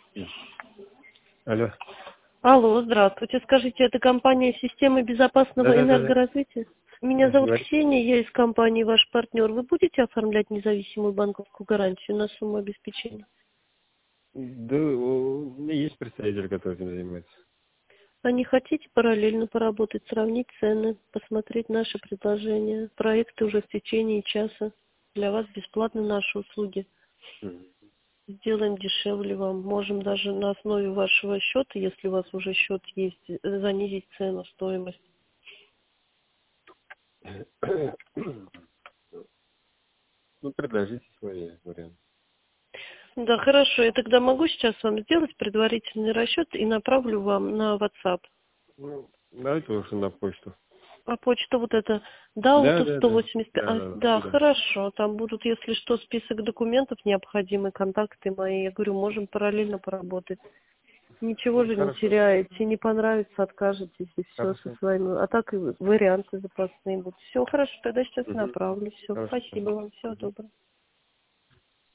Алло. Алло, здравствуйте. Скажите, это компания «Системы безопасного Да-да-да. энергоразвития»? Меня зовут Говорите. Ксения, я из компании «Ваш партнер». Вы будете оформлять независимую банковскую гарантию на сумму обеспечения? Да, у меня есть представитель, который этим занимается. А не хотите параллельно поработать, сравнить цены, посмотреть наши предложения? Проекты уже в течение часа. Для вас бесплатны наши услуги. Мгм. Сделаем дешевле вам. Можем даже на основе вашего счета, если у вас уже счет есть, занизить цену, стоимость. Ну, предложите свои варианты. Да, хорошо. Я тогда могу сейчас вам сделать предварительный расчет и направлю вам на WhatsApp. Ну, давайте лучше на почту. А почта вот эта Да, Дауту да, да. 185. Да, да, Да, туда. хорошо. Там будут, если что, список документов необходимые, контакты мои. Я говорю, можем параллельно поработать. Ничего же не Хорошо. теряете, не понравится, откажетесь и все со Хорошо. своими. А так и варианты запасные будут. Все, хорошо, тогда сейчас Мгм. направлю. Все, Хорошо. спасибо вам, всего Мгм. доброго.